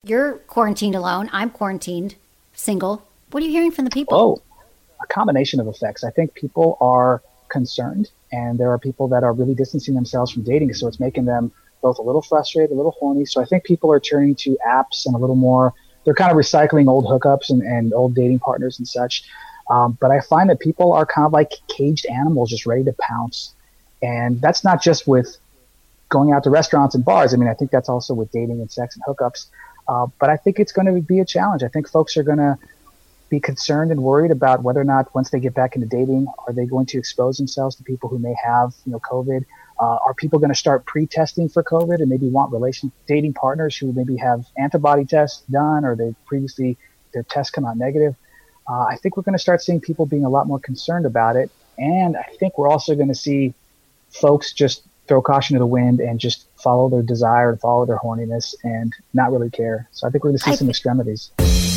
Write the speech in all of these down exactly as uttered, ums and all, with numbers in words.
You're quarantined alone. I'm quarantined, single. What are you hearing from the people? Oh, a combination of effects. I think people are concerned, and there are people that are really distancing themselves from dating. So it's making them both a little frustrated, a little horny. So I think people are turning to apps and a little more, they're kind of recycling old hookups and, and old dating partners and such. Um, but I find that people are kind of like caged animals, just ready to pounce. And that's not just with going out to restaurants and bars. I mean, I think that's also with dating and sex and hookups. Uh, but I think it's going to be a challenge. I think folks are going to be concerned and worried about whether or not, once they get back into dating, are they going to expose themselves to people who may have, you know, COVID? Uh, are people going to start pre-testing for COVID and maybe want relation dating partners who maybe have antibody tests done, or they previously their tests come out negative? Uh, I think we're going to start seeing people being a lot more concerned about it. And I think we're also going to see folks just throw caution to the wind and just follow their desire and follow their horniness and not really care. So I think we're going to see I some extremities.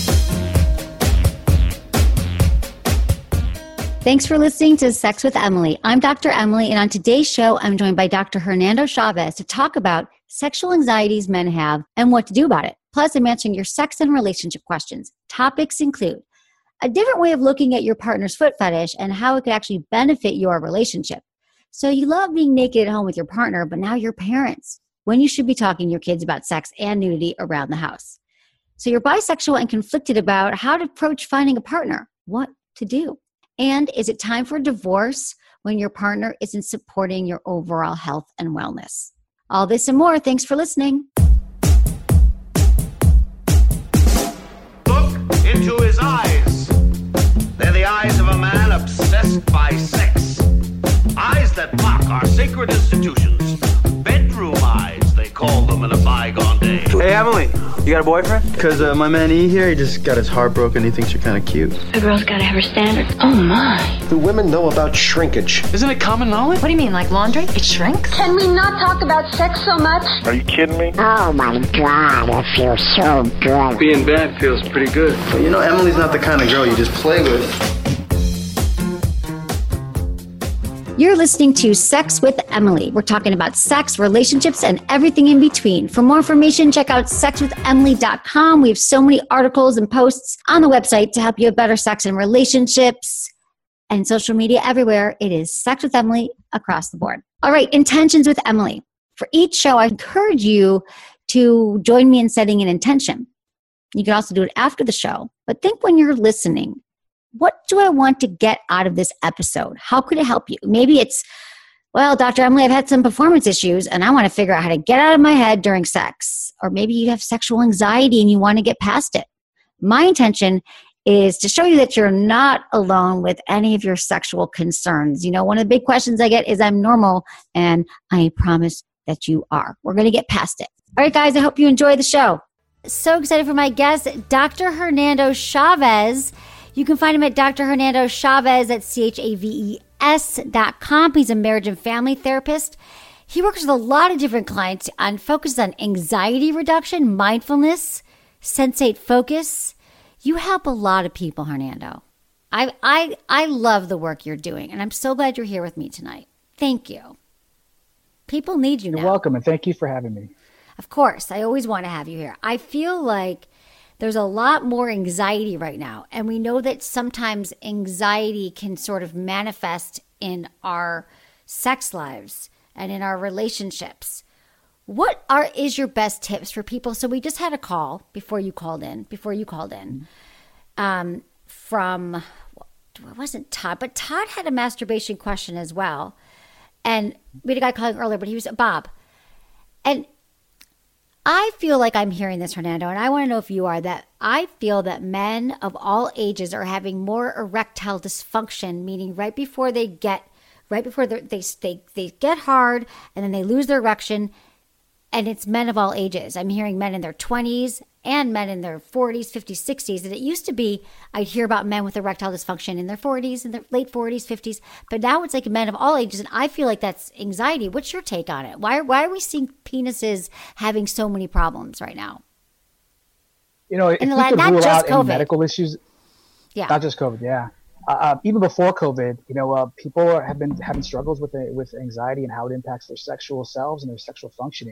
Thanks for listening to Sex with Emily. I'm Doctor Emily, and on today's show, I'm joined by Doctor Hernando Chavez to talk about sexual anxieties men have and what to do about it. Plus, I'm answering your sex and relationship questions. Topics include a different way of looking at your partner's foot fetish and how it could actually benefit your relationship. So you love being naked at home with your partner, but now you're parents, when you should be talking to your kids about sex and nudity around the house. So you're bisexual and conflicted about how to approach finding a partner, what to do. And is it time for divorce when your partner isn't supporting your overall health and wellness? All this and more. Thanks for listening. Look into his eyes. They're the eyes of a man obsessed by sex. Eyes that mock our sacred institutions. Bedroom eyes, they call them in a bygone day. Hey, Emily, you got a boyfriend? Because uh, my man E here, he just got his heart broken. He thinks you're kind of cute. A girl's got to have her standards. Oh, my. Do women know about shrinkage? Isn't it common knowledge? What do you mean, like laundry? It shrinks? Can we not talk about sex so much? Are you kidding me? Oh, my God, it feels so good. Being bad feels pretty good. But you know, Emily's not the kind of girl you just play with. You're listening to Sex with Emily. We're talking about sex, relationships, and everything in between. For more information, check out sex with emily dot com. We have so many articles and posts on the website to help you have better sex and relationships, and social media everywhere. It is Sex with Emily across the board. All right, intentions with Emily. For each show, I encourage you to join me in setting an intention. You can also do it after the show, but think when you're listening, what do I want to get out of this episode? How could it help you? Maybe it's, well, Doctor Emily, I've had some performance issues and I want to figure out how to get out of my head during sex. Or maybe you have sexual anxiety and you want to get past it. My intention is to show you that you're not alone with any of your sexual concerns. You know, one of the big questions I get is I'm normal, and I promise that you are. We're going to get past it. All right, guys, I hope you enjoy the show. So excited for my guest, Doctor Hernando Chavez. You can find him at Doctor Hernando Chavez at C H A V E S dot com. He's a marriage and family therapist. He works with a lot of different clients and focuses on anxiety reduction, mindfulness, sensate focus. You help a lot of people, Hernando. I, I, I love the work you're doing, and I'm so glad you're here with me tonight. Thank you. People need you You're now. You're welcome, and thank you for having me. Of course. I always want to have you here. I feel like there's a lot more anxiety right now. And we know that sometimes anxiety can sort of manifest in our sex lives and in our relationships. What are is your best tips for people? So we just had a call before you called in, before you called in, um, from, it wasn't Todd, but Todd had a masturbation question as well. And we had a guy calling earlier, but he was Bob. And I feel like I'm hearing this, Hernando, and I want to know if you are, that I feel that men of all ages are having more erectile dysfunction, meaning right before they get, right before they they they get hard and then they lose their erection, and it's men of all ages. I'm hearing men in their twenties and men in their forties, fifties, sixties. And it used to be I'd hear about men with erectile dysfunction in their forties, in their late forties, fifties. But now it's like men of all ages. And I feel like that's anxiety. What's your take on it? Why, why are we seeing penises having so many problems right now? You know, if and we like, could not rule just out COVID. any medical issues, yeah, not just COVID, yeah. Uh, uh, even before COVID, you know, uh, people are, have been having struggles with uh, with anxiety and how it impacts their sexual selves and their sexual functioning.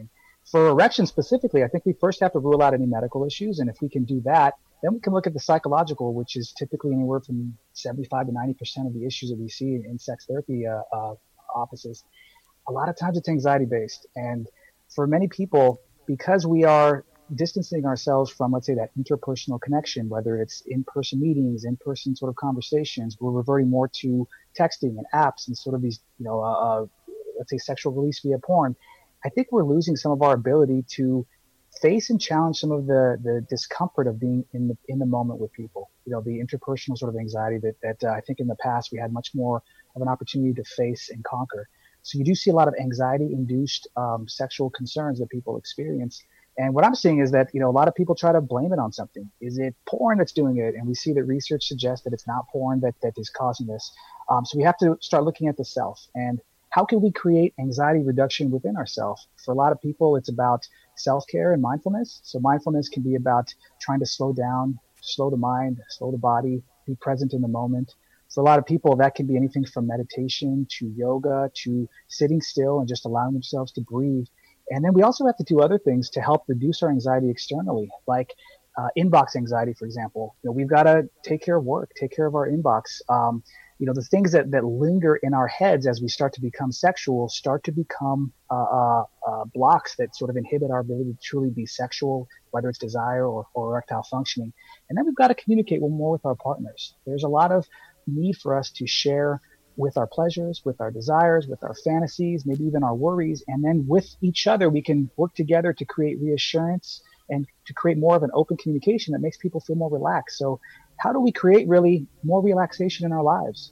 For erection specifically, I think we first have to rule out any medical issues. And if we can do that, then we can look at the psychological, which is typically anywhere from seventy-five to ninety percent of the issues that we see in, in sex therapy uh, uh, offices. A lot of times it's anxiety based. And for many people, because we are distancing ourselves from, let's say, that interpersonal connection, whether it's in-person meetings, in-person sort of conversations, we're reverting more to texting and apps and sort of these, you know, uh, uh, let's say sexual release via porn. I think we're losing some of our ability to face and challenge some of the, the discomfort of being in the in the moment with people. You know, the interpersonal sort of anxiety that, that uh, I think in the past we had much more of an opportunity to face and conquer. So you do see a lot of anxiety-induced um, sexual concerns that people experience. And what I'm seeing is that, you know, a lot of people try to blame it on something. Is it porn that's doing it? And we see that research suggests that it's not porn that, that is causing this. Um, so we have to start looking at the self. And how can we create anxiety reduction within ourselves? For a lot of people, it's about self-care and mindfulness. So mindfulness can be about trying to slow down, slow the mind, slow the body, be present in the moment. For a lot of people, that can be anything from meditation to yoga to sitting still and just allowing themselves to breathe. And then we also have to do other things to help reduce our anxiety externally, like uh, inbox anxiety, for example. You know, we've got to take care of work, take care of our inbox. Um, you know, the things that, that linger in our heads as we start to become sexual start to become uh, uh, uh, blocks that sort of inhibit our ability to truly be sexual, whether it's desire or, or erectile functioning. And then we've got to communicate more with our partners. There's a lot of need for us to share with our pleasures, with our desires, with our fantasies, maybe even our worries. And then with each other, we can work together to create reassurance and to create more of an open communication that makes people feel more relaxed. So how do we create really more relaxation in our lives?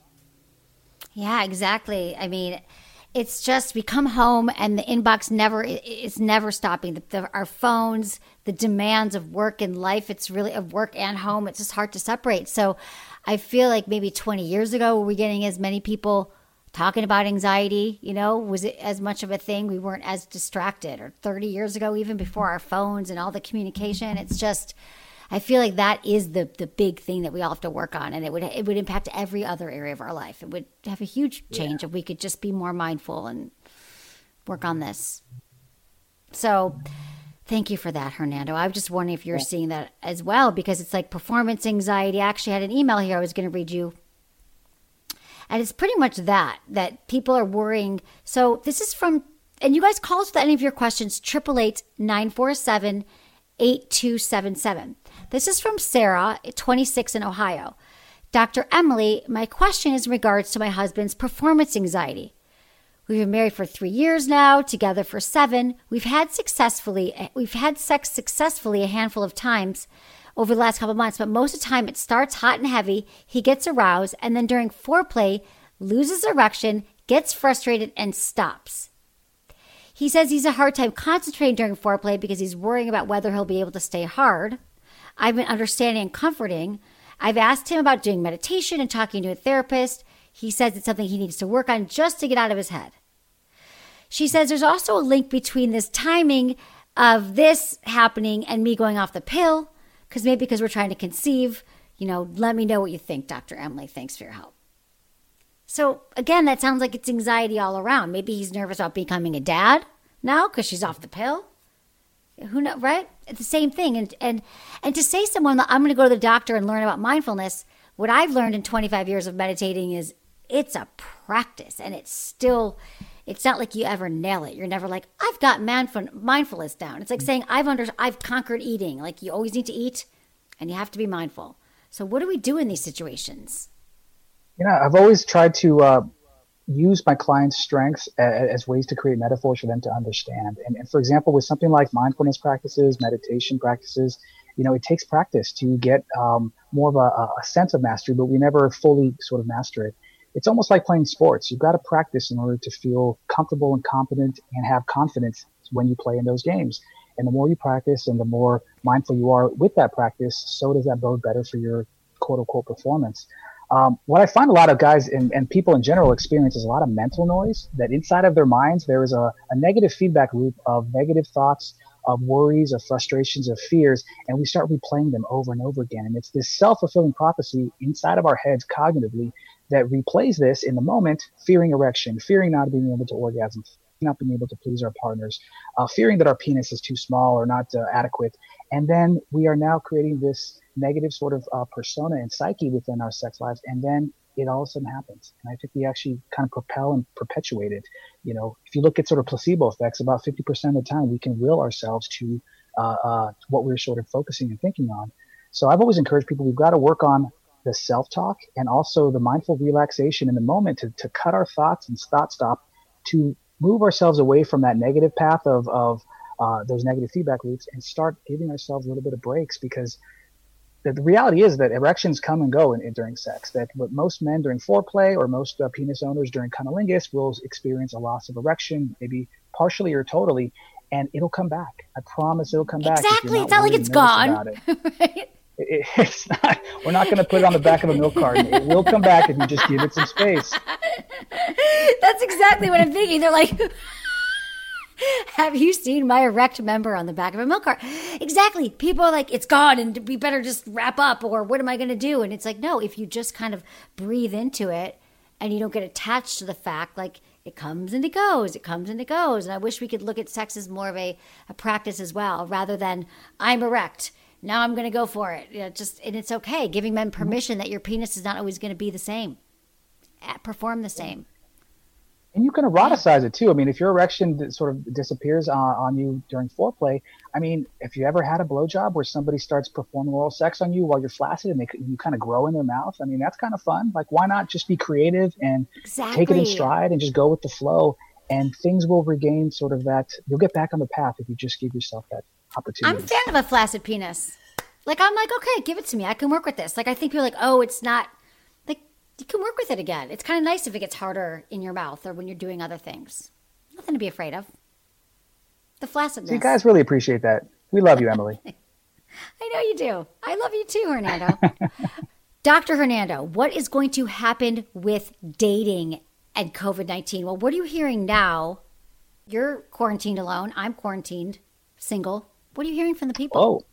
Yeah, exactly. I mean, it's just we come home and the inbox never is never stopping. The, the, our phones, the demands of work and life, it's really of work and home. It's just hard to separate. So I feel like maybe twenty years ago, were we getting as many people talking about anxiety? You know, was it as much of a thing? We weren't as distracted. Or thirty years ago, even before our phones and all the communication, it's just, I feel like that is the the big thing that we all have to work on, and it would it would impact every other area of our life. It would have a huge change yeah. if we could just be more mindful and work on this. So thank you for that, Hernando. I was just wondering if you're yeah. seeing that as well, because it's like performance anxiety. I actually had an email here I was going to read you. And it's pretty much that, that people are worrying. So this is from, and you guys call us with any of your questions, eight eight eight, nine four seven, eight two seven seven. This is from Sarah, twenty-six, in Ohio. Doctor Emily, my question is in regards to my husband's performance anxiety. We've been married for three years now, together for seven. We've had successfully, we've had sex successfully a handful of times over the last couple of months, but most of the time it starts hot and heavy. He gets aroused, and then during foreplay, loses erection, gets frustrated, and stops. He says he's a hard time concentrating during foreplay because he's worrying about whether he'll be able to stay hard. I've been understanding and comforting. I've asked him about doing meditation and talking to a therapist. He says it's something he needs to work on just to get out of his head. She says there's also a link between this timing of this happening and me going off the pill, because maybe because we're trying to conceive. You know, let me know what you think, Doctor Emily. Thanks for your help. So again, that sounds like it's anxiety all around. Maybe he's nervous about becoming a dad now because she's off the pill. Who knows, right? It's the same thing. And and and to say someone, I'm going to go to the doctor and learn about mindfulness, what I've learned in twenty-five years of meditating is it's a practice, and it's still, it's not like you ever nail it. You're never like, I've got mindful, mindfulness down. It's like saying I've under, I've conquered eating. Like you always need to eat and you have to be mindful. So what do we do in these situations? You know, I've always tried to uh, use my clients' strengths as, as ways to create metaphors for them to understand. And, and for example, with something like mindfulness practices, meditation practices, you know, it takes practice to get um, more of a, a sense of mastery, but we never fully sort of master it. It's almost like playing sports. You've got to practice in order to feel comfortable and competent and have confidence when you play in those games. And the more you practice and the more mindful you are with that practice, so does that bode better for your quote unquote performance. Um, what I find a lot of guys and, and people in general experience is a lot of mental noise, that inside of their minds, there is a, a negative feedback loop of negative thoughts, of worries, of frustrations, of fears, and we start replaying them over and over again. And it's this self-fulfilling prophecy inside of our heads cognitively that replays this in the moment, fearing erection, fearing not being able to orgasm, not being able to please our partners, uh, fearing that our penis is too small or not uh, adequate. And then we are now creating this negative sort of uh, persona and psyche within our sex lives. And then it all of a sudden happens. And I think we actually kind of propel and perpetuate it. You know, if you look at sort of placebo effects, about fifty percent of the time we can will ourselves to uh, uh, what we're sort of focusing and thinking on. So I've always encouraged people, we've got to work on the self-talk and also the mindful relaxation in the moment to, to cut our thoughts and thought stop, to move ourselves away from that negative path of, of uh, those negative feedback loops and start giving ourselves a little bit of breaks, because the, the reality is that erections come and go in, in, during sex, that what most men during foreplay or most uh, penis owners during cunnilingus will experience a loss of erection, maybe partially or totally, and it'll come back. I promise it'll come back. Exactly. It's not like it's gone. It. Right? It, it's not, we're not going to put it on the back of a milk carton. It will come back if you just give it some space. That's exactly what I'm thinking. They're like, have you seen my erect member on the back of a milk carton? Exactly. People are like, it's gone and we better just wrap up, or what am I going to do? And it's like, no, if you just kind of breathe into it and you don't get attached to the fact, like, it comes and it goes, it comes and it goes. And I wish we could look at sex as more of a, a practice as well, rather than I'm erect, now I'm going to go for it. You know, just, and it's okay. Giving men permission that your penis is not always going to be the same, perform the same. And you can eroticize it too. I mean, if your erection sort of disappears on, on you during foreplay, I mean, if you ever had a blowjob where somebody starts performing oral sex on you while you're flaccid and they you kind of grow in their mouth, I mean, that's kind of fun. Like, why not just be creative and exactly. take it in stride and just go with the flow, and things will regain sort of that. You'll get back on the path if you just give yourself that opportunity. I'm a fan of a flaccid penis. Like, I'm like, okay, give it to me. I can work with this. Like, I think people are like, oh, it's not, like, you can work with it again. It's kind of nice if it gets harder in your mouth or when you're doing other things. Nothing to be afraid of. The flaccidness. So you guys really appreciate that. We love you, Emily. I know you do. I love you too, Hernando. Doctor Hernando, what is going to happen with dating and covid nineteen? Well, what are you hearing now? You're quarantined alone. I'm quarantined, single. What are you hearing from the people? Oh,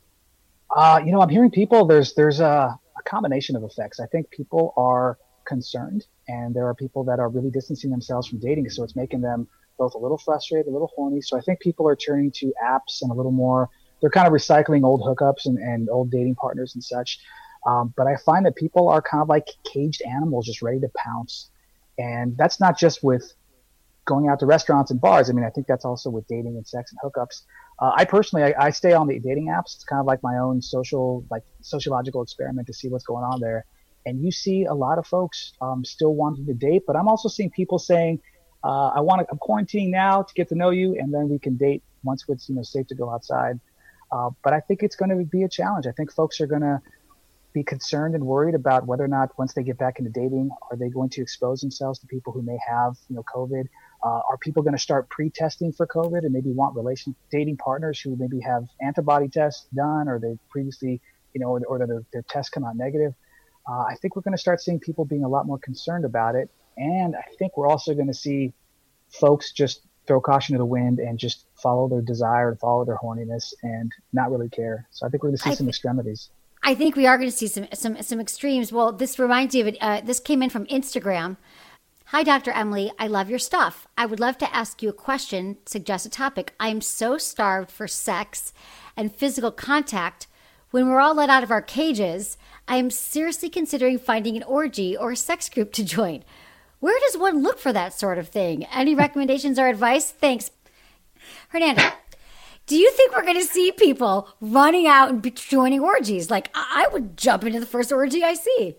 uh, you know, I'm hearing people, there's there's a, a combination of effects. I think people are concerned, and there are people that are really distancing themselves from dating, so it's making them both a little frustrated, a little horny. So I think people are turning to apps and a little more, they're kind of recycling old hookups and, and old dating partners and such. Um, but I find that people are kind of like caged animals, just ready to pounce. And that's not just with going out to restaurants and bars. I mean, I think that's also with dating and sex and hookups. Uh, I personally, I, I stay on the dating apps. It's kind of like my own social, like sociological experiment to see what's going on there. And you see a lot of folks um, still wanting to date, but I'm also seeing people saying, uh, I want to, I'm quarantining now to get to know you, and then we can date once it's, you know, safe to go outside. Uh, but I think it's going to be a challenge. I think folks are going to be concerned and worried about whether or not, once they get back into dating, are they going to expose themselves to people who may have, you know, COVID? Uh, are people going to start pre-testing for COVID and maybe want relation dating partners who maybe have antibody tests done, or they previously, you know, or, or their, their tests come out negative? Uh, I think we're going to start seeing people being a lot more concerned about it. And I think we're also going to see folks just throw caution to the wind and just follow their desire and follow their horniness and not really care. So I think we're going to see I some th- extremities. I think we are going to see some some some extremes. Well, this reminds me of it. Uh, this came in from Instagram. Hi, Doctor Emily. I love your stuff. I would love to ask you a question, suggest a topic. I am so starved for sex and physical contact. When we're all let out of our cages, I am seriously considering finding an orgy or a sex group to join. Where does one look for that sort of thing? Any recommendations or advice? Thanks. Hernando, do you think we're going to see people running out and joining orgies? Like, I would jump into the first orgy I see.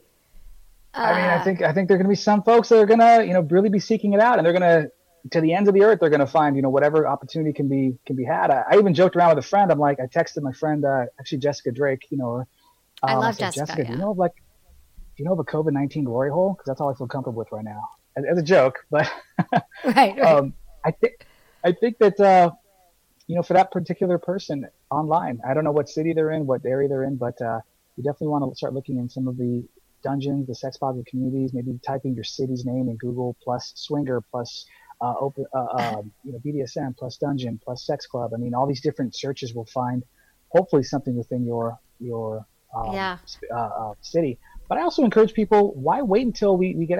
Uh, I mean, I think I think there are going to be some folks that are going to, you know, really be seeking it out, and they're going to, to the ends of the earth, they're going to find, you know, whatever opportunity can be can be had. I, I even joked around with a friend. I'm like, I texted my friend, uh, actually Jessica Drake, you know. Um, I love I said, Jessica. Jessica, Yeah. do you know of like, do you know of a COVID nineteen glory hole? Because that's all I feel comfortable with right now, as, as a joke. But right, right. Um, I think I think that uh, you know, for that particular person online, I don't know what city they're in, what area they're in, but uh, you definitely want to start looking in some of the dungeons, the sex positive communities, maybe typing your city's name in Google plus swinger plus uh, open, uh, uh, you know, B D S M plus dungeon plus sex club. I mean, all these different searches will find hopefully something within your your um, yeah. uh, uh, city. But I also encourage people, why wait until we, we get out?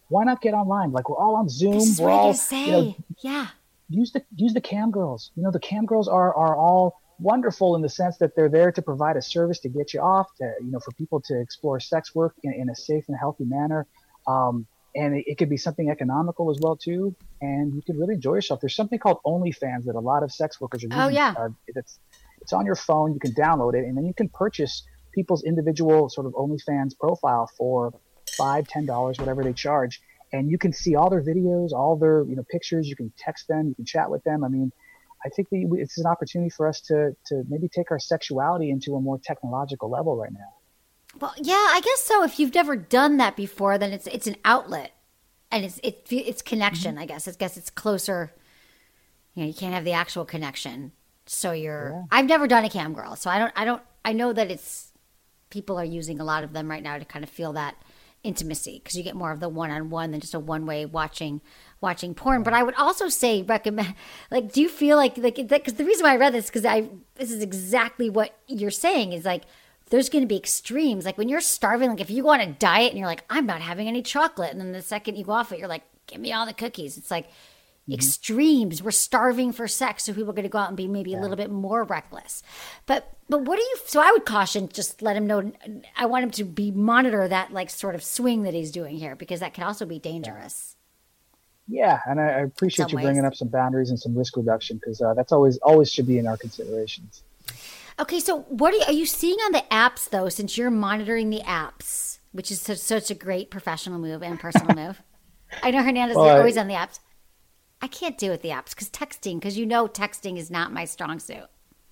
why not get online? Like we're all on Zoom. This is we're what all, I say. you know, yeah. Use the use the cam girls. You know, the cam girls are are all wonderful in the sense that they're there to provide a service to get you off, to, you know, for people to explore sex work in, in a safe and healthy manner. Um, and it, it could be something economical as well too. And you could really enjoy yourself. There's something called OnlyFans that a lot of sex workers are using. Oh yeah. Uh, it's it's on your phone. You can download it, and then you can purchase people's individual sort of OnlyFans profile for five, ten dollars, whatever they charge. And you can see all their videos, all their, you know, pictures. You can text them, you can chat with them. I mean, I think that it's an opportunity for us to to maybe take our sexuality into a more technological level right now. Well, yeah, I guess so. If you've never done that before, then it's it's an outlet, and it's it, it's connection. Mm-hmm. I guess I guess it's closer. You know, you can't have the actual connection. So you're. Yeah. I've never done a cam girl, so I don't. I don't. I know that it's people are using a lot of them right now to kind of feel that intimacy, because you get more of the one-on-one than just a one-way watching watching porn. But I would also say recommend, like, do you feel like like because the reason why I read this, because I this is exactly what you're saying, is like there's going to be extremes. Like when you're starving, like if you go on a diet and you're like, I'm not having any chocolate, and then the second you go off it, you're like, give me all the cookies. It's like mm-hmm. extremes. We're starving for sex, so people are going to go out and be maybe yeah. a little bit more reckless. But but what do you? So I would caution, just let him know. I want him to be monitor that like sort of swing that he's doing here, because that can also be dangerous. Yeah, and I, I appreciate you ways. bringing up some boundaries and some risk reduction, because uh, that's always always should be in our considerations. Okay, so what are you, are you seeing on the apps though? Since you're monitoring the apps, which is such, such a great professional move and personal move. I know Hernandez, well, you're always on the apps. I can't do with the apps because texting, because you know texting is not my strong suit.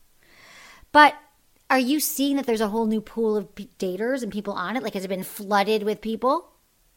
But are you seeing that there's a whole new pool of p- daters and people on it? Like, has it been flooded with people?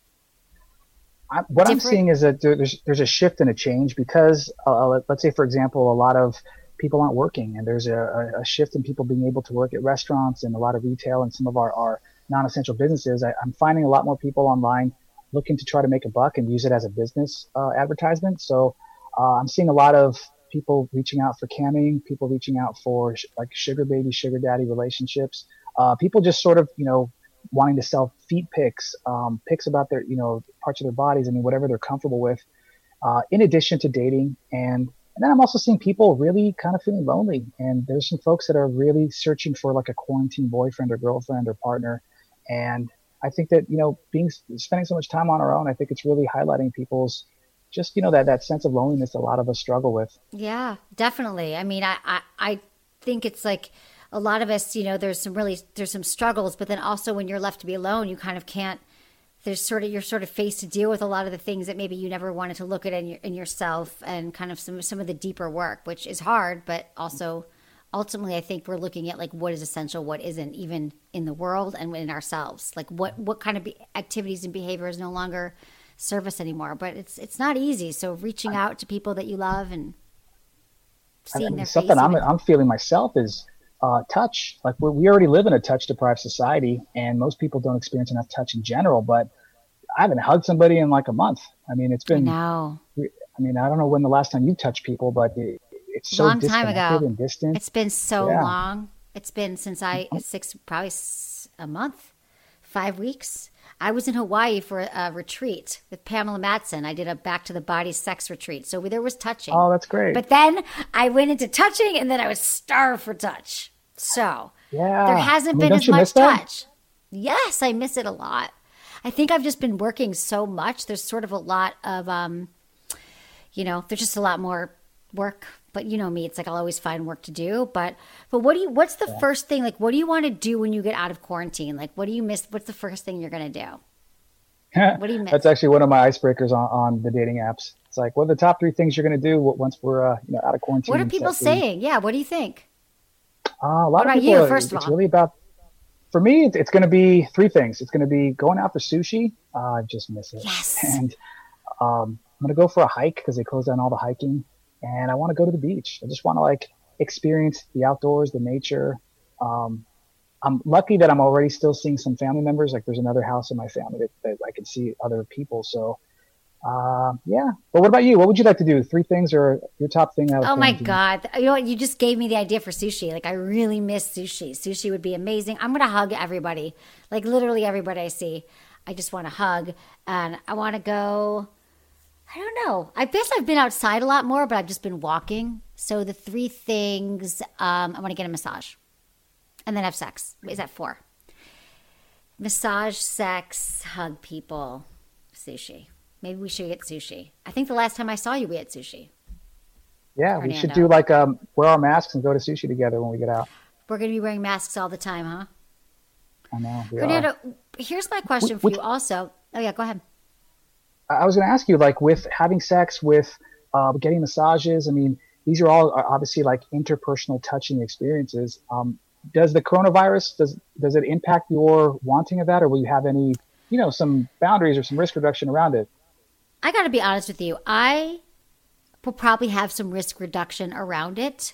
I, what Different? I'm seeing is that there's there's a shift and a change because, uh, let's say, for example, a lot of people aren't working, and there's a, a shift in people being able to work at restaurants and a lot of retail and some of our, our non-essential businesses. I, I'm finding a lot more people online looking to try to make a buck and use it as a business uh, advertisement. So uh, I'm seeing a lot of people reaching out for camming, people reaching out for sh- like sugar baby, sugar daddy relationships, uh, people just sort of, you know, wanting to sell feet pics, um, pics about their, you know, parts of their bodies. I mean, whatever they're comfortable with, uh, in addition to dating. And, and then I'm also seeing people really kind of feeling lonely. And there's some folks that are really searching for like a quarantine boyfriend or girlfriend or partner. And I think that, you know, being, spending so much time on our own, I think it's really highlighting people's just, you know, that, that sense of loneliness that a lot of us struggle with. Yeah, definitely. I mean, I, I, I think it's like a lot of us, you know, there's some really, there's some struggles, but then also when you're left to be alone, you kind of can't, there's sort of, you're sort of faced to deal with a lot of the things that maybe you never wanted to look at in, your, in yourself, and kind of some, some of the deeper work, which is hard, but also ultimately, I think we're looking at like what is essential, what isn't, even in the world and in ourselves. Like what, what kind of be- activities and behaviors no longer serve us anymore. But it's it's not easy. So reaching out to people that you love and seeing I mean, their face. Something I'm I'm feeling myself is uh, touch. Like we're, we already live in a touch deprived society, and most people don't experience enough touch in general. But I haven't hugged somebody in like a month. I mean, it's been. I know. I mean, I don't know when the last time you touched people, but. It, It's so long time ago. And distant. It's been so yeah. long. It's been since I six probably a month, five weeks. I was in Hawaii for a retreat with Pamela Matson. I did a back to the body sex retreat, so there was touching. Oh, that's great. But then I went into touching, and then I was starved for touch. So yeah, there hasn't I mean, been as much touch. That? Yes, I miss it a lot. I think I've just been working so much. There's sort of a lot of, um, you know, there's just a lot more work. But you know me, it's like I'll always find work to do. But but what do you? What's the yeah. first thing? Like, what do you want to do when you get out of quarantine? Like, what do you miss? What's the first thing you're gonna do? What do you miss? That's actually one of my icebreakers on, on the dating apps. It's like, what are the top three things you're gonna do once we're uh, you know out of quarantine? What are people saying? Yeah, what do you think? Uh, a lot what of about people. You, first of it's all? really about. For me, it's, it's going to be three things. It's going to be going out for sushi. Uh, I just miss it. Yes. And um, I'm going to go for a hike because they closed down all the hiking. And I want to go to the beach. I just want to like experience the outdoors, the nature. Um, I'm lucky that I'm already still seeing some family members. Like there's another house in my family that, that I can see other people. So, uh, yeah. But what about you? What would you like to do? Three things or your top thing? Oh my God. You know what? You just gave me the idea for sushi. Like I really miss sushi. Sushi would be amazing. I'm going to hug everybody. Like literally everybody I see. I just want to hug. And I want to go, I don't know. I guess I've been outside a lot more, but I've just been walking. So the three things, um, I want to get a massage and then have sex. Is that four? Massage, sex, hug people, sushi. Maybe we should get sushi. I think the last time I saw you, we had sushi. Yeah, Fernando. We should do like um, wear our masks and go to sushi together when we get out. We're going to be wearing masks all the time, huh? I know. We Fernando, are. here's my question for Which, you also. Oh, yeah, go ahead. I was going to ask you, like, with having sex, with uh, getting massages, I mean, these are all obviously like interpersonal touching experiences. Um, does the coronavirus, does does it impact your wanting of that, or will you have any, you know, some boundaries or some risk reduction around it? I got to be honest with you. I will probably have some risk reduction around it.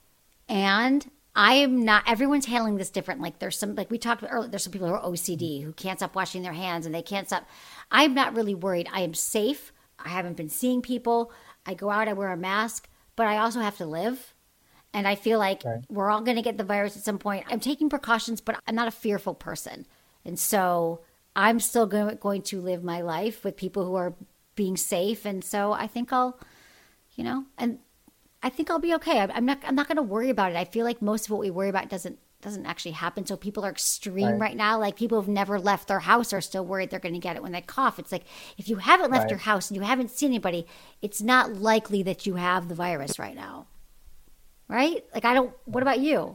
And I am not, everyone's handling this different. Like there's some, like we talked about earlier, there's some people who are O C D who can't stop washing their hands and they can't stop. I'm not really worried. I am safe. I haven't been seeing people. I go out, I wear a mask, but I also have to live. And I feel like right. we're all going to get the virus at some point. I'm taking precautions, but I'm not a fearful person. And so I'm still go- going to live my life with people who are being safe. And so I think I'll, you know, and I think I'll be okay. I'm not. I'm not going to worry about it. I feel like most of what we worry about doesn't doesn't actually happen. So people are extreme right, right now. Like people who've never left their house are still worried they're going to get it when they cough. It's like if you haven't left right. your house and you haven't seen anybody, it's not likely that you have the virus right now, right? Like I don't. What about you?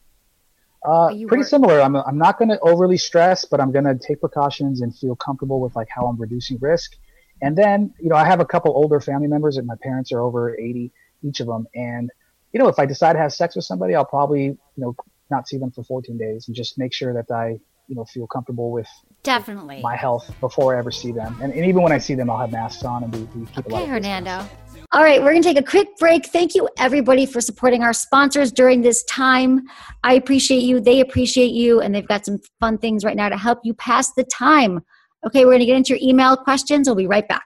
Uh, you pretty wor- similar. I'm. I'm not going to overly stress, but I'm going to take precautions and feel comfortable with like how I'm reducing risk. And then you know I have a couple older family members, and my parents are over eighty. Each of them. And, you know, if I decide to have sex with somebody, I'll probably, you know, not see them for fourteen days and just make sure that I, you know, feel comfortable with definitely my health before I ever see them. And, and even when I see them, I'll have masks on and we, we keep okay, a lot of Hernando. distance. All right, we're going to take a quick break. Thank you, everybody, for supporting our sponsors during this time. I appreciate you. They appreciate you. And they've got some fun things right now to help you pass the time. Okay, we're going to get into your email questions. We'll be right back.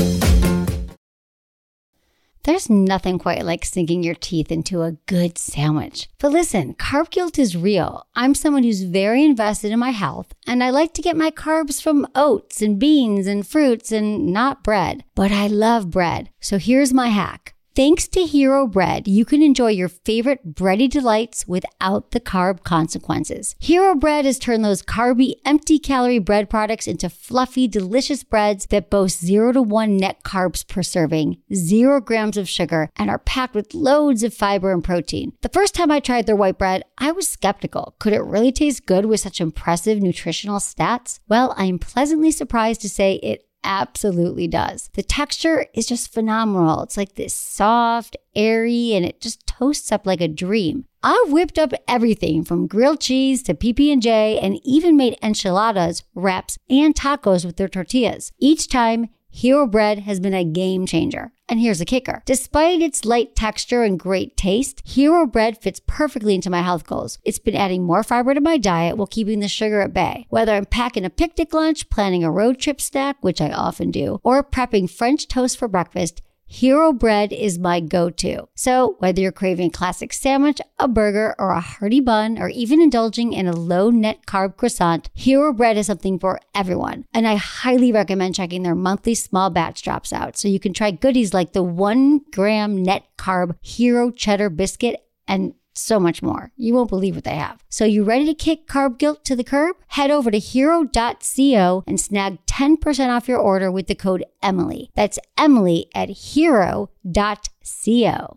There's nothing quite like sinking your teeth into a good sandwich. But listen, carb guilt is real. I'm someone who's very invested in my health, and I like to get my carbs from oats and beans and fruits and not bread. But I love bread. So here's my hack. Thanks to Hero Bread, you can enjoy your favorite bready delights without the carb consequences. Hero Bread has turned those carby, empty-calorie bread products into fluffy, delicious breads that boast zero to one net carbs per serving, zero grams of sugar, and are packed with loads of fiber and protein. The first time I tried their white bread, I was skeptical. Could it really taste good with such impressive nutritional stats? Well, I am pleasantly surprised to say it absolutely does. The texture is just phenomenal. It's like this soft, airy, and it just toasts up like a dream. I've whipped up everything from grilled cheese to P B and J and even made enchiladas, wraps, and tacos with their tortillas. Each time, Hero Bread has been a game changer. And here's the kicker. Despite its light texture and great taste, Hero Bread fits perfectly into my health goals. It's been adding more fiber to my diet while keeping the sugar at bay. Whether I'm packing a picnic lunch, planning a road trip snack, which I often do, or prepping French toast for breakfast, Hero Bread is my go-to. So whether you're craving a classic sandwich, a burger, or a hearty bun, or even indulging in a low-net carb croissant, Hero Bread is something for everyone. And I highly recommend checking their monthly small batch drops out so you can try goodies like the one gram net carb Hero Cheddar Biscuit and so much more. You won't believe what they have. So you ready to kick carb guilt to the curb? Head over to hero dot co and snag ten percent off your order with the code Emily. That's Emily at hero dot co.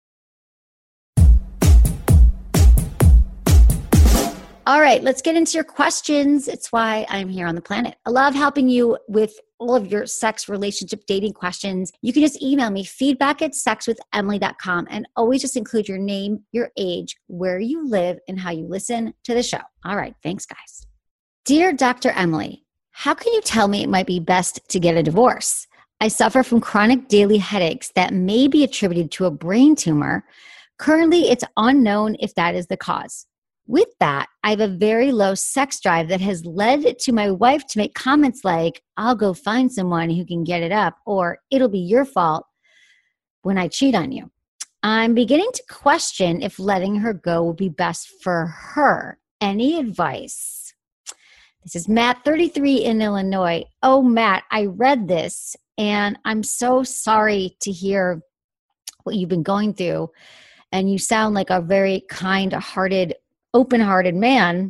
All right, let's get into your questions. It's why I'm here on the planet. I love helping you with all of your sex, relationship, dating questions. You can just email me, feedback at sex with emily dot com, and always just include your name, your age, where you live, and how you listen to the show. All right, thanks, guys. Dear Doctor Emily, how can you tell me it might be best to get a divorce? I suffer from chronic daily headaches that may be attributed to a brain tumor. Currently, it's unknown if that is the cause. With that, I have a very low sex drive that has led to my wife to make comments like, I'll go find someone who can get it up, or it'll be your fault when I cheat on you. I'm beginning to question if letting her go will be best for her. Any advice? This is Matt, thirty-three in Illinois. Oh, Matt, I read this and I'm so sorry to hear what you've been going through. And you sound like a very kind-hearted, open-hearted man.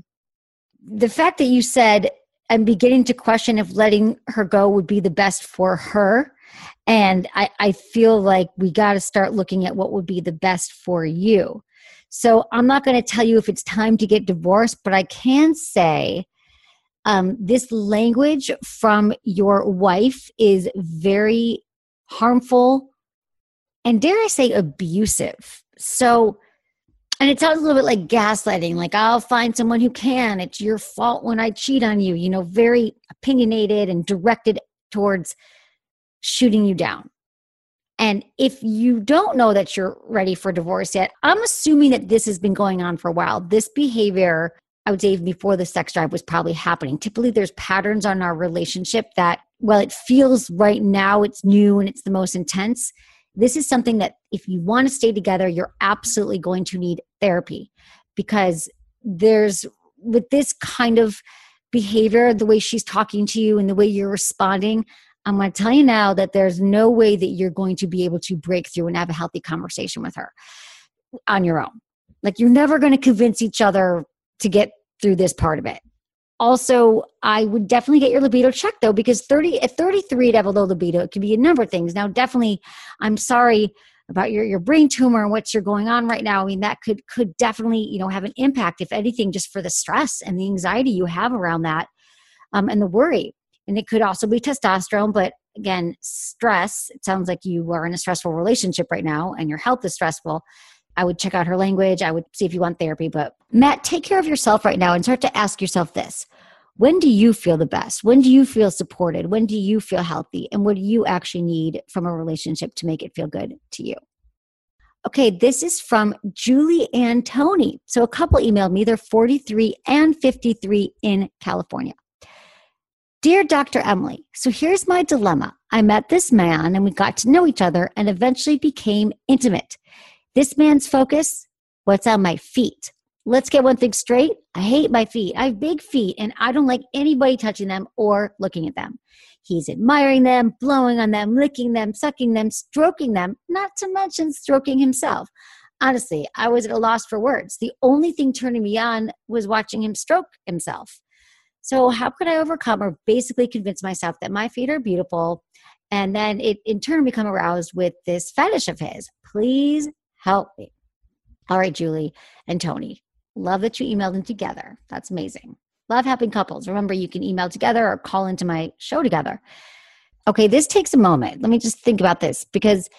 The fact that you said, I'm beginning to question if letting her go would be the best for her. And I, I feel like we got to start looking at what would be the best for you. So I'm not going to tell you if it's time to get divorced, but I can say um, this language from your wife is very harmful and, dare I say, abusive. So, and it sounds a little bit like gaslighting, like I'll find someone who can, it's your fault when I cheat on you, you know, very opinionated and directed towards shooting you down. And if you don't know that you're ready for divorce yet, I'm assuming that this has been going on for a while. This behavior, I would say even before the sex drive, was probably happening. Typically there's patterns on our relationship that, well, it feels right now, it's new and it's the most intense. This is something that if you want to stay together, you're absolutely going to need therapy, because there's, with this kind of behavior, the way she's talking to you and the way you're responding, I'm going to tell you now that there's no way that you're going to be able to break through and have a healthy conversation with her on your own. Like, you're never going to convince each other to get through this part of it. Also, I would definitely get your libido checked, though, because thirty at thirty-three to have a low libido, it could be a number of things. Now, definitely, I'm sorry about your, your brain tumor and what's going on right now. I mean, that could could definitely, you know, have an impact, if anything, just for the stress and the anxiety you have around that, um, and the worry. And it could also be testosterone, but again, stress, it sounds like you are in a stressful relationship right now and your health is stressful. I would check out her language. I would see if you want therapy. But Matt, take care of yourself right now and start to ask yourself this. When do you feel the best? When do you feel supported? When do you feel healthy? And what do you actually need from a relationship to make it feel good to you? Okay, this is from Julie and Tony. So a couple emailed me. They're forty-three and fifty-three in California. Dear Doctor Emily, so here's my dilemma. I met this man and we got to know each other and eventually became intimate. This man's focus, what's on my feet? Let's get one thing straight. I hate my feet. I have big feet and I don't like anybody touching them or looking at them. He's admiring them, blowing on them, licking them, sucking them, stroking them, not to mention stroking himself. Honestly, I was at a loss for words. The only thing turning me on was watching him stroke himself. So how could I overcome or basically convince myself that my feet are beautiful and then it in turn become aroused with this fetish of his? Please help me. All right, Julie and Tony. Love that you emailed them together. That's amazing. Love helping couples. Remember, you can email together or call into my show together. Okay, this takes a moment. Let me just think about this because,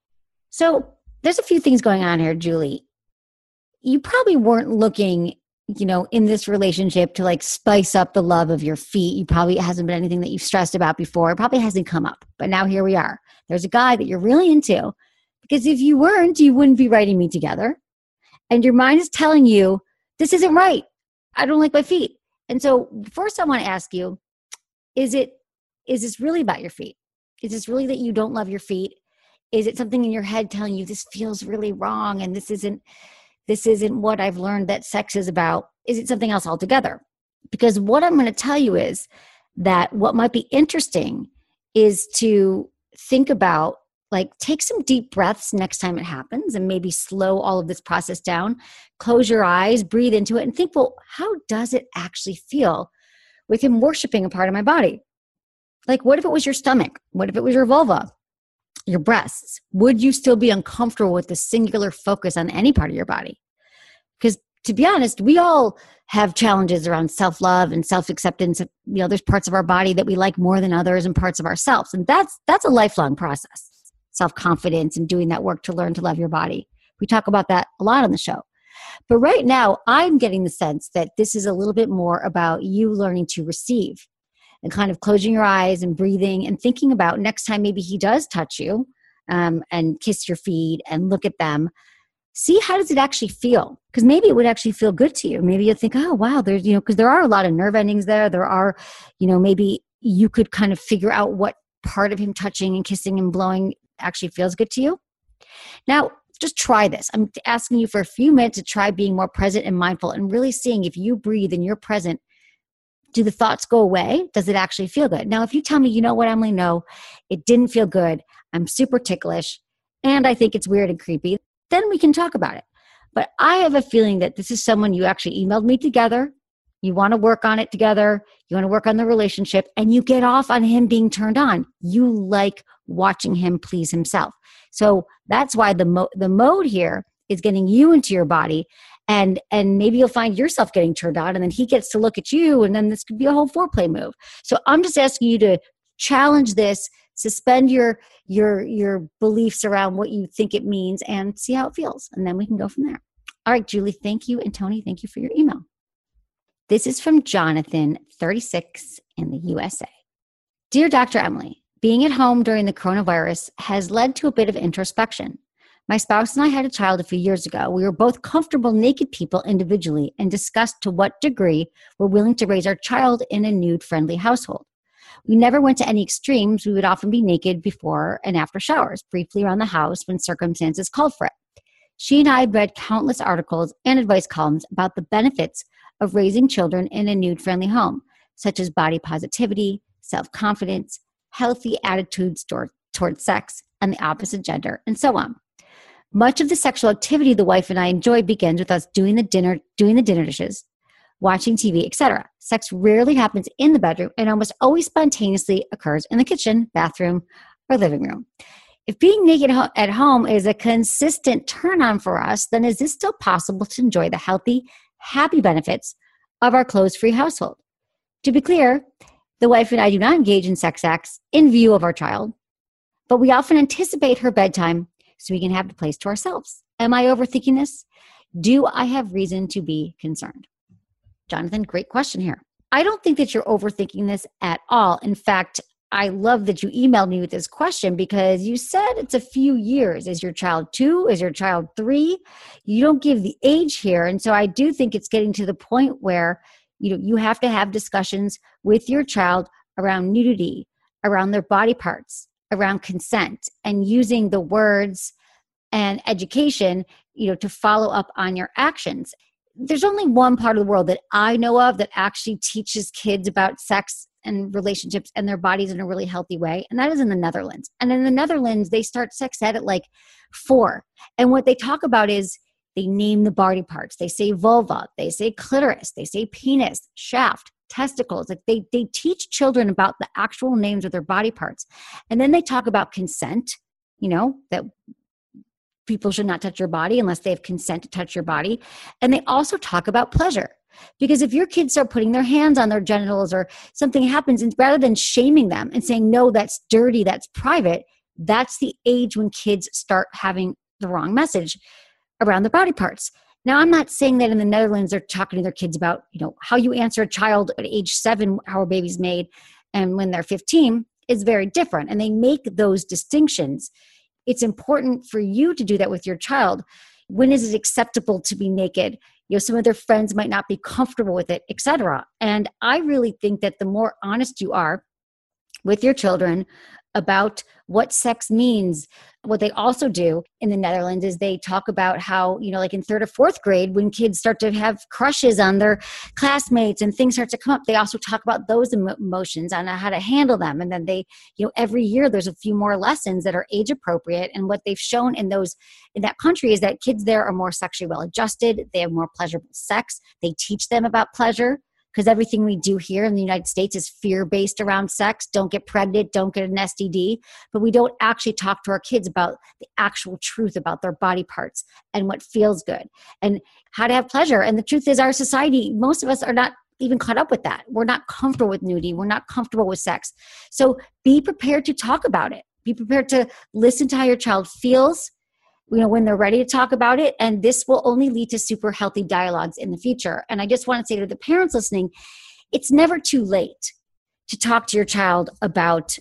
so there's a few things going on here, Julie. You probably weren't looking, you know, in this relationship to like spice up the love of your feet. You probably, it hasn't been anything that you've stressed about before. It probably hasn't come up. But now here we are. There's a guy that you're really into, because if you weren't, you wouldn't be writing me together. And your mind is telling you, this isn't right. I don't like my feet. And so first I want to ask you, is it, is this really about your feet? Is this really that you don't love your feet? Is it something in your head telling you this feels really wrong and this isn't, this isn't what I've learned that sex is about? Is it something else altogether? Because what I'm going to tell you is that what might be interesting is to think about, like, take some deep breaths next time it happens and maybe slow all of this process down. Close your eyes, breathe into it and think, well, how does it actually feel with him worshiping a part of my body? Like, what if it was your stomach? What if it was your vulva, your breasts? Would you still be uncomfortable with the singular focus on any part of your body? Because to be honest, we all have challenges around self-love and self-acceptance. You know, there's parts of our body that we like more than others and parts of ourselves. And that's, that's a lifelong process. Self-confidence and doing that work to learn to love your body. We talk about that a lot on the show. But right now, I'm getting the sense that this is a little bit more about you learning to receive and kind of closing your eyes and breathing and thinking about next time maybe he does touch you um, and kiss your feet and look at them. See, how does it actually feel? Because maybe it would actually feel good to you. Maybe you think, oh, wow, there's, you know, because there are a lot of nerve endings there. There are, you know, maybe you could kind of figure out what part of him touching and kissing and blowing actually feels good to you. Now, just try this. I'm asking you for a few minutes to try being more present and mindful and really seeing if you breathe and you're present, Do the thoughts go away? Does it actually feel good? Now, if you tell me, you know what, Emily, no, it didn't feel good. I'm super ticklish and I think it's weird and creepy, then we can talk about it. But I have a feeling that this is someone you actually emailed me together. You want to work on it together. You want to work on the relationship and you get off on him being turned on. You like watching him please himself. So that's why the mo- the mode here is getting you into your body. And and maybe you'll find yourself getting turned on and then he gets to look at you and then this could be a whole foreplay move. So I'm just asking you to challenge this, suspend your your your beliefs around what you think it means and see how it feels. And then we can go from there. All right, Julie, thank you. And Tony, thank you for your email. This is from Jonathan, thirty-six, in the U S A. Dear Doctor Emily, being at home during the coronavirus has led to a bit of introspection. My spouse and I had a child a few years ago. We were both comfortable naked people individually and discussed to what degree we're willing to raise our child in a nude-friendly household. We never went to any extremes. We would often be naked before and after showers, briefly around the house when circumstances called for it. She and I read countless articles and advice columns about the benefits of raising children in a nude-friendly home, such as body positivity, self-confidence, healthy attitudes toward, toward sex and the opposite gender, and so on. Much of the sexual activity the wife and I enjoy begins with us doing the dinner, doing the dinner dishes, watching T V, et cetera. Sex rarely happens in the bedroom and almost always spontaneously occurs in the kitchen, bathroom, or living room. If being naked at home is a consistent turn-on for us, then is this still possible to enjoy the healthy, happy benefits of our clothes-free household? To be clear, the wife and I do not engage in sex acts in view of our child, but we often anticipate her bedtime so we can have the place to ourselves. Am I overthinking this? Do I have reason to be concerned? Jonathan, great question here. I don't think that you're overthinking this at all. In fact, I love that you emailed me with this question because you said it's a few years. Is your child two? Is your child three? You don't give the age here. And so I do think it's getting to the point where you know you have to have discussions with your child around nudity, around their body parts, around consent, and using the words and education, you know, to follow up on your actions. There's only one part of the world that I know of that actually teaches kids about sex and relationships and their bodies in a really healthy way, and that is in the Netherlands. And in the Netherlands, they start sex ed at like four. And what they talk about is they name the body parts. They say vulva, they say clitoris, they say penis, shaft, testicles. Like they they teach children about the actual names of their body parts. And then they talk about consent, you know, that people should not touch your body unless they have consent to touch your body. And they also talk about pleasure. Because if your kids start putting their hands on their genitals or something happens, and rather than shaming them and saying, no, that's dirty, that's private, that's the age when kids start having the wrong message around their body parts. Now, I'm not saying that in the Netherlands they're talking to their kids about, you know, how you answer a child at age seven, how a baby's made, and when they're fifteen is very different. And they make those distinctions. It's important for you to do that with your child. When is it acceptable to be naked? You know, some of their friends might not be comfortable with it, et cetera. And I really think that the more honest you are with your children about what sex means, what they also do in the Netherlands is they talk about how, you know, like in third or fourth grade, when kids start to have crushes on their classmates and things start to come up, they also talk about those emotions and how to handle them. And then they, you know, every year there's a few more lessons that are age appropriate. And what they've shown in those, in that country is that kids there are more sexually well adjusted. They have more pleasurable sex. They teach them about pleasure. Because everything we do here in the United States is fear-based around sex. Don't get pregnant, don't get an S T D. But we don't actually talk to our kids about the actual truth about their body parts and what feels good and how to have pleasure. And the truth is our society, most of us are not even caught up with that. We're not comfortable with nudity. We're not comfortable with sex. So be prepared to talk about it. Be prepared to listen to how your child feels, you know, when they're ready to talk about it. And this will only lead to super healthy dialogues in the future. And I just want to say to the parents listening, it's never too late to talk to your child about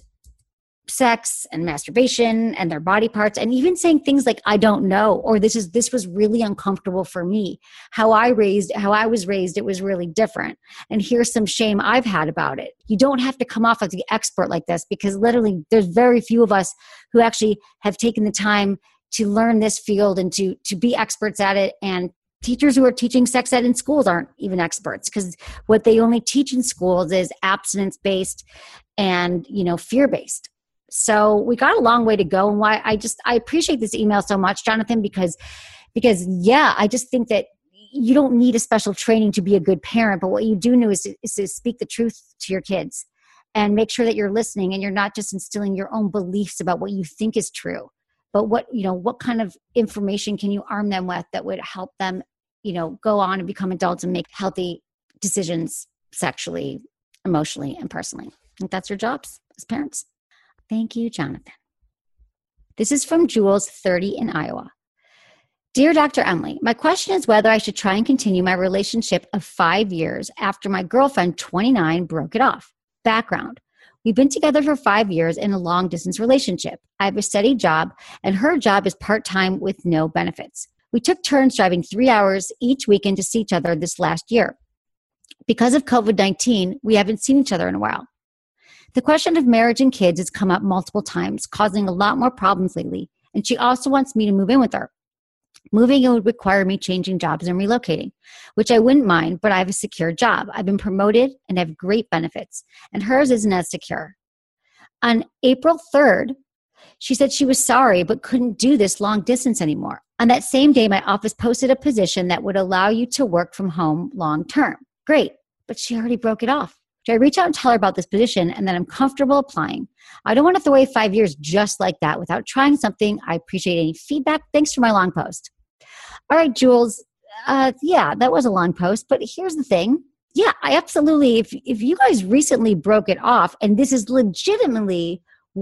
sex and masturbation and their body parts, and even saying things like, I don't know, or this is, this was really uncomfortable for me. How I raised, how I was raised, it was really different. And here's some shame I've had about it. You don't have to come off as the expert like this, because literally there's very few of us who actually have taken the time to learn this field and to, to be experts at it and Teachers who are teaching sex ed in schools aren't even experts because what they only teach in schools is abstinence-based and, you know, fear-based. So we got a long way to go. And why I just, I appreciate this email so much, Jonathan, because, because yeah, I just think that you don't need a special training to be a good parent, but what you do know is to, is to speak the truth to your kids and make sure that you're listening and you're not just instilling your own beliefs about what you think is true, but what, you know, what kind of information can you arm them with that would help them, you know, go on and become adults and make healthy decisions sexually, emotionally, and personally. I think that's your jobs as parents. Thank you, Jonathan. This is from Jules, thirty in Iowa. Dear Doctor Emily, my question is whether I should try and continue my relationship of five years after my girlfriend, twenty-nine, broke it off. Background. We've been together for five years in a long-distance relationship. I have a steady job, and her job is part-time with no benefits. We took turns driving three hours each weekend to see each other this last year. Because of covid nineteen, we haven't seen each other in a while. The question of marriage and kids has come up multiple times, causing a lot more problems lately, and she also wants me to move in with her. Moving in would require me changing jobs and relocating, which I wouldn't mind, but I have a secure job. I've been promoted and have great benefits, and hers isn't as secure. On April third, she said she was sorry but couldn't do this long distance anymore. On that same day, my office posted a position that would allow you to work from home long term. Great, but she already broke it off. Should I reach out and tell her about this position and that I'm comfortable applying? I don't want to have to wait five years just like that without trying something. I appreciate any feedback. Thanks for my long post. All right, Jules. Uh, yeah, that was a long post, but here's the thing. Yeah, I absolutely, if if you guys recently broke it off, and this is legitimately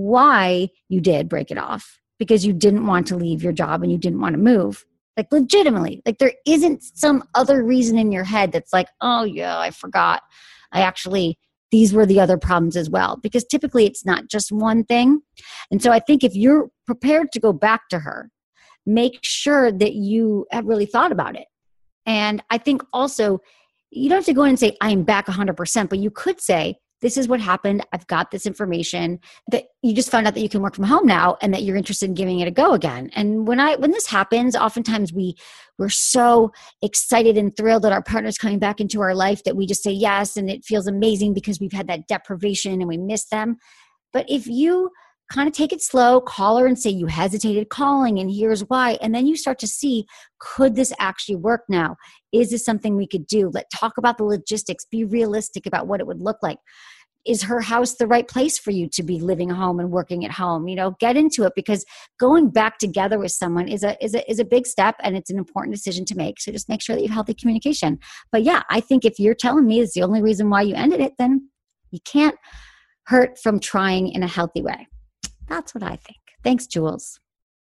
why you did break it off, because you didn't want to leave your job and you didn't want to move, like legitimately, like there isn't some other reason in your head that's like, oh yeah, I forgot. I actually, these were the other problems as well, because typically it's not just one thing. And so I think if you're prepared to go back to her, make sure that you have really thought about it. And I think also, you don't have to go in and say, I'm back one hundred percent, but you could say, this is what happened. I've got this information that you just found out that you can work from home now and that you're interested in giving it a go again. And when I, when this happens, oftentimes we, we're so excited and thrilled that our partner's coming back into our life that we just say yes. And it feels amazing because we've had that deprivation and we miss them. But if you kind of take it slow, call her and say you hesitated calling and here's why. And then you start to see, could this actually work now? Is this something we could do? Let's talk about the logistics, be realistic about what it would look like. Is her house the right place for you to be living home and working at home? You know, get into it, because going back together with someone is a is a is a big step and it's an important decision to make. So just make sure that you have healthy communication. But yeah, I think if you're telling me it's the only reason why you ended it, then you can't hurt from trying in a healthy way. That's what I think. Thanks, Jules.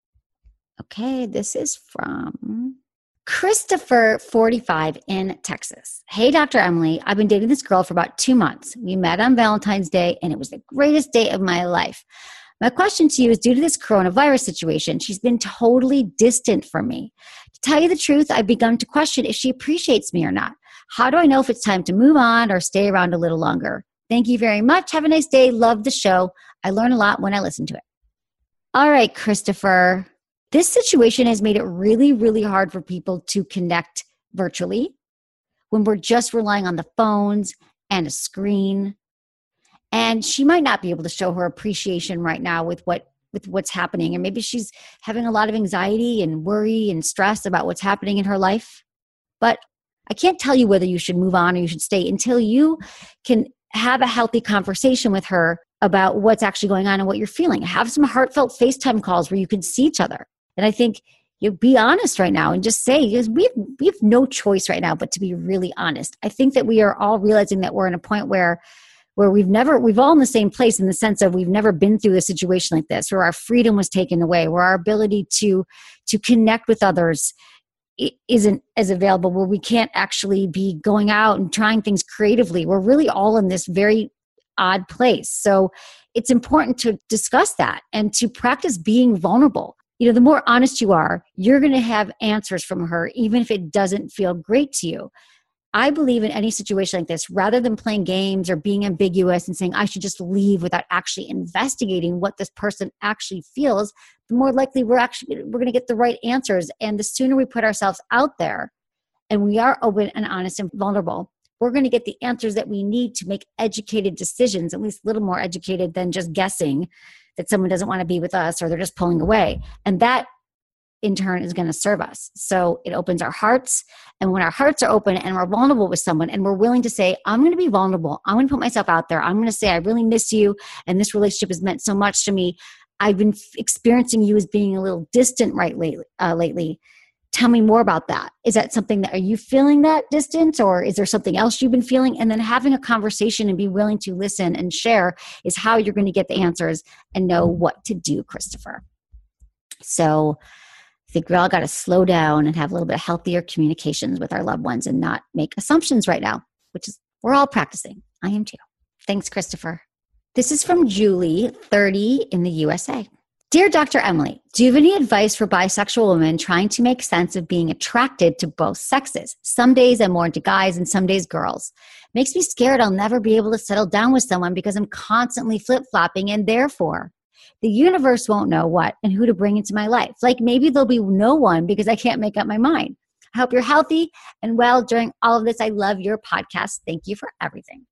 Okay, this is from Christopher, forty-five, in Texas. Hey, Doctor Emily, I've been dating this girl for about two months. We met on Valentine's Day, and it was the greatest day of my life. My question to you is, due to this coronavirus situation, she's been totally distant from me. To tell you the truth, I've begun to question if she appreciates me or not. How do I know if it's time to move on or stay around a little longer? Thank you very much. Have a nice day. Love the show. I learn a lot when I listen to it. All right, Christopher. This situation has made it really, really hard for people to connect virtually when we're just relying on the phones and a screen. And she might not be able to show her appreciation right now with what with what's happening. And maybe she's having a lot of anxiety and worry and stress about what's happening in her life. But I can't tell you whether you should move on or you should stay until you can have a healthy conversation with her about what's actually going on and what you're feeling. Have some heartfelt FaceTime calls where you can see each other. And I think you be honest right now and just say, because we have, we have no choice right now but to be really honest. I think that we are all realizing that we're in a point where where we've never, we've all in the same place in the sense of we've never been through a situation like this, where our freedom was taken away, where our ability to to connect with others isn't as available, where we can't actually be going out and trying things creatively. We're really all in this very odd place. So it's important to discuss that and to practice being vulnerable. You know, the more honest you are, you're going to have answers from her, even if it doesn't feel great to you. I believe in any situation like this, rather than playing games or being ambiguous and saying, I should just leave without actually investigating what this person actually feels, the more likely we're actually, we're going to get the right answers. And the sooner we put ourselves out there, and we are open and honest and vulnerable, we're going to get the answers that we need to make educated decisions, at least a little more educated than just guessing that someone doesn't want to be with us or they're just pulling away. And that in turn is going to serve us. So it opens our hearts. And when our hearts are open and we're vulnerable with someone and we're willing to say, I'm going to be vulnerable. I'm going to put myself out there. I'm going to say, I really miss you. And this relationship has meant so much to me. I've been f- experiencing you as being a little distant right lately, uh, lately. Tell me more about that. Is that something that, are you feeling that distance, or is there something else you've been feeling? And then having a conversation and be willing to listen and share is how you're going to get the answers and know what to do, Christopher. So I think we all got to slow down and have a little bit healthier communications with our loved ones and not make assumptions right now, which is, we're all practicing. I am too. Thanks, Christopher. This is from Julie, thirty, in the U S A. Dear Doctor Emily, do you have any advice for bisexual women trying to make sense of being attracted to both sexes? Some days I'm more into guys and some days girls. Makes me scared I'll never be able to settle down with someone because I'm constantly flip-flopping, and therefore the universe won't know what and who to bring into my life. Like maybe there'll be no one because I can't make up my mind. I hope you're healthy and well during all of this. I love your podcast. Thank you for everything.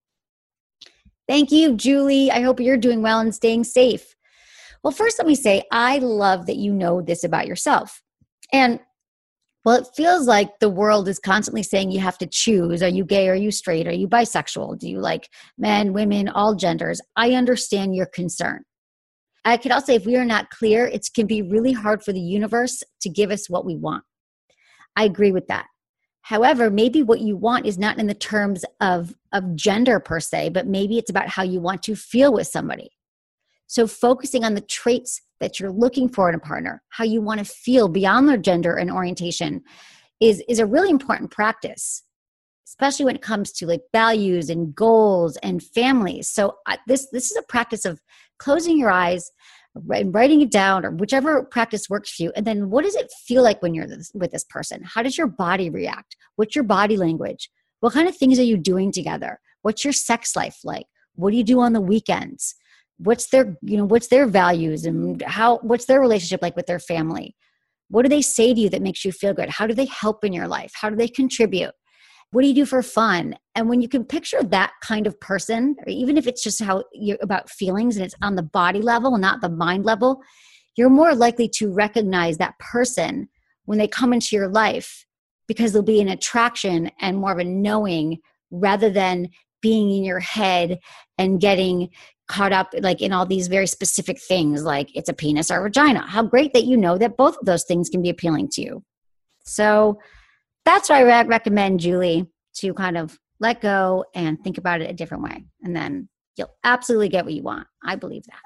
Thank you, Julie. I hope you're doing well and staying safe. Well, first let me say, I love that you know this about yourself. And well, it feels like the world is constantly saying you have to choose. Are you gay? Are you straight? Are you bisexual? Do you like men, women, all genders? I understand your concern. I could also say if we are not clear, it can be really hard for the universe to give us what we want. I agree with that. However, maybe what you want is not in the terms of, of gender per se, but maybe it's about how you want to feel with somebody. So focusing on the traits that you're looking for in a partner, how you want to feel beyond their gender and orientation is, is a really important practice, especially when it comes to like values and goals and families. So uh, this, this is a practice of closing your eyes and writing it down, or whichever practice works for you. And then what does it feel like when you're this, with this person? How does your body react? What's your body language? What kind of things are you doing together? What's your sex life like? What do you do on the weekends? What's their, you know, what's their values and how, what's their relationship like with their family? What do they say to you that makes you feel good? How do they help in your life? How do they contribute? What do you do for fun? And when you can picture that kind of person, or even if it's just how you're about feelings and it's on the body level and not the mind level, you're more likely to recognize that person when they come into your life, because there'll be an attraction and more of a knowing rather than being in your head and getting caught up like in all these very specific things like it's a penis or a vagina. How great that you know that both of those things can be appealing to you. So that's why I recommend, Julie, to kind of let go and think about it a different way. And then you'll absolutely get what you want. I believe that.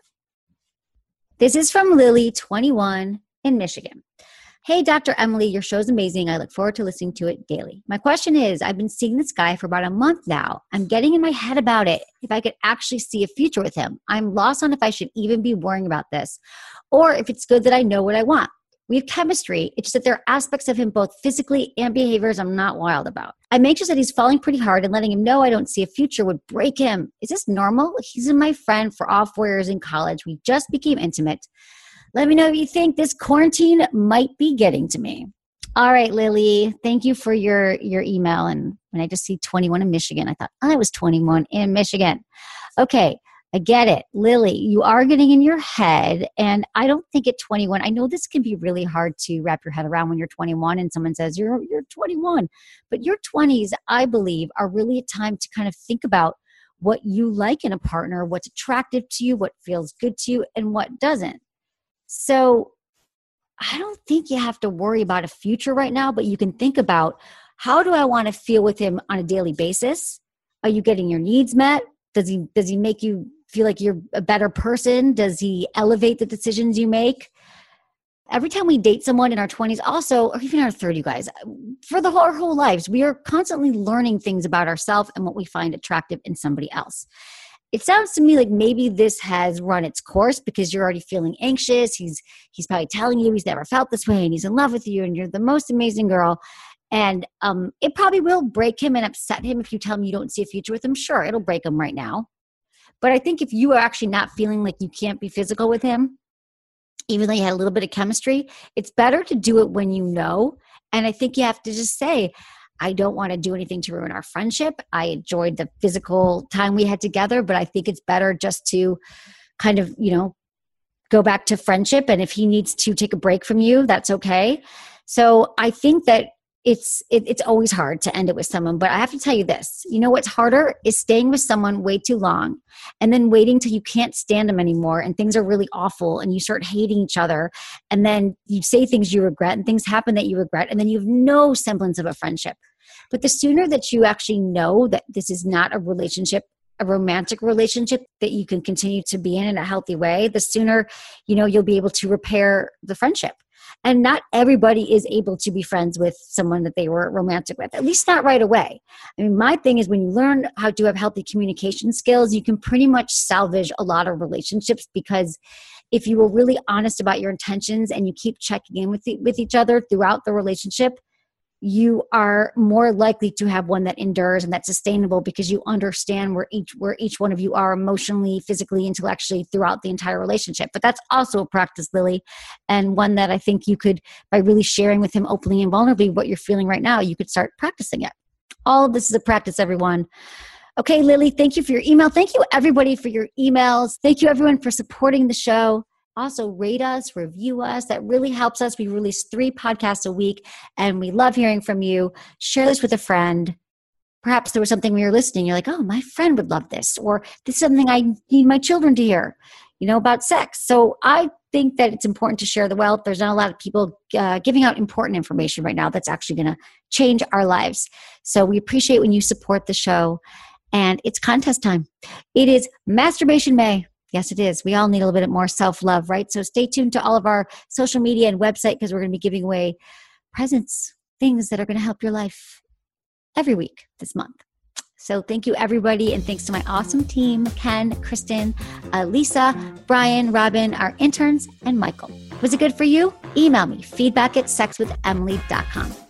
This is from Lily, twenty-one, in Michigan. Hey, Doctor Emily, your show's amazing. I look forward to listening to it daily. My question is, I've been seeing this guy for about a month now. I'm getting in my head about it, if I could actually see a future with him. I'm lost on if I should even be worrying about this, or if it's good that I know what I want. We have chemistry. It's just that there are aspects of him, both physically and behaviors, I'm not wild about. I'm anxious that he's falling pretty hard, and letting him know I don't see a future would break him. Is this normal? He's been my friend for all four years in college. We just became intimate. Let me know if you think this quarantine might be getting to me. All right, Lily. Thank you for your, your email. And when I just see twenty-one in Michigan, I thought, I was twenty-one in Michigan. Okay. I get it. Lily, you are getting in your head, and I don't think at twenty-one, I know this can be really hard to wrap your head around when you're twenty-one and someone says you're you're twenty-one, but your twenties, I believe, are really a time to kind of think about what you like in a partner, what's attractive to you, what feels good to you, and what doesn't. So I don't think you have to worry about a future right now, but you can think about, how do I want to feel with him on a daily basis? Are you getting your needs met? Does he does he make you feel like you're a better person? Does he elevate the decisions you make? Every time we date someone in our twenties, also, or even our thirties, guys, for the whole, our whole lives, we are constantly learning things about ourselves and what we find attractive in somebody else. It sounds to me like maybe this has run its course because you're already feeling anxious. He's he's probably telling you he's never felt this way and he's in love with you and you're the most amazing girl. And um, it probably will break him and upset him if you tell him you don't see a future with him. Sure, it'll break him right now. But I think if you are actually not feeling like you can't be physical with him, even though you had a little bit of chemistry, it's better to do it when you know. And I think you have to just say, I don't want to do anything to ruin our friendship. I enjoyed the physical time we had together, but I think it's better just to kind of, you know, go back to friendship. And if he needs to take a break from you, that's okay. So I think that it's it, it's always hard to end it with someone. But I have to tell you this, you know what's harder is staying with someone way too long and then waiting till you can't stand them anymore and things are really awful and you start hating each other. And then you say things you regret and things happen that you regret. And then you have no semblance of a friendship. But the sooner that you actually know that this is not a relationship, a romantic relationship that you can continue to be in in a healthy way, the sooner, you know, you'll be able to repair the friendship. And not everybody is able to be friends with someone that they were romantic with, at least not right away. I mean, my thing is when you learn how to have healthy communication skills, you can pretty much salvage a lot of relationships, because if you were really honest about your intentions and you keep checking in with the, with each other throughout the relationship, you are more likely to have one that endures and that's sustainable, because you understand where each where each one of you are emotionally, physically, intellectually throughout the entire relationship. But that's also a practice, Lily, and one that I think you could, by really sharing with him openly and vulnerably what you're feeling right now, you could start practicing it. All of this is a practice, everyone. Okay, Lily, thank you for your email. Thank you, everybody, for your emails. Thank you, everyone, for supporting the show. Also, rate us, review us. That really helps us. We release three podcasts a week, and we love hearing from you. Share this with a friend. Perhaps there was something when you're listening, you're like, oh, my friend would love this, or this is something I need my children to hear, you know, about sex. So I think that it's important to share the wealth. There's not a lot of people uh, giving out important information right now that's actually going to change our lives. So we appreciate when you support the show, and it's contest time. It is Masturbation May. Yes, it is. We all need a little bit more self-love, right? So stay tuned to all of our social media and website, because we're going to be giving away presents, things that are going to help your life every week this month. So thank you, everybody. And thanks to my awesome team, Ken, Kristen, uh, Lisa, Brian, Robin, our interns, and Michael. Was it good for you? Email me, feedback at sex with emily dot com.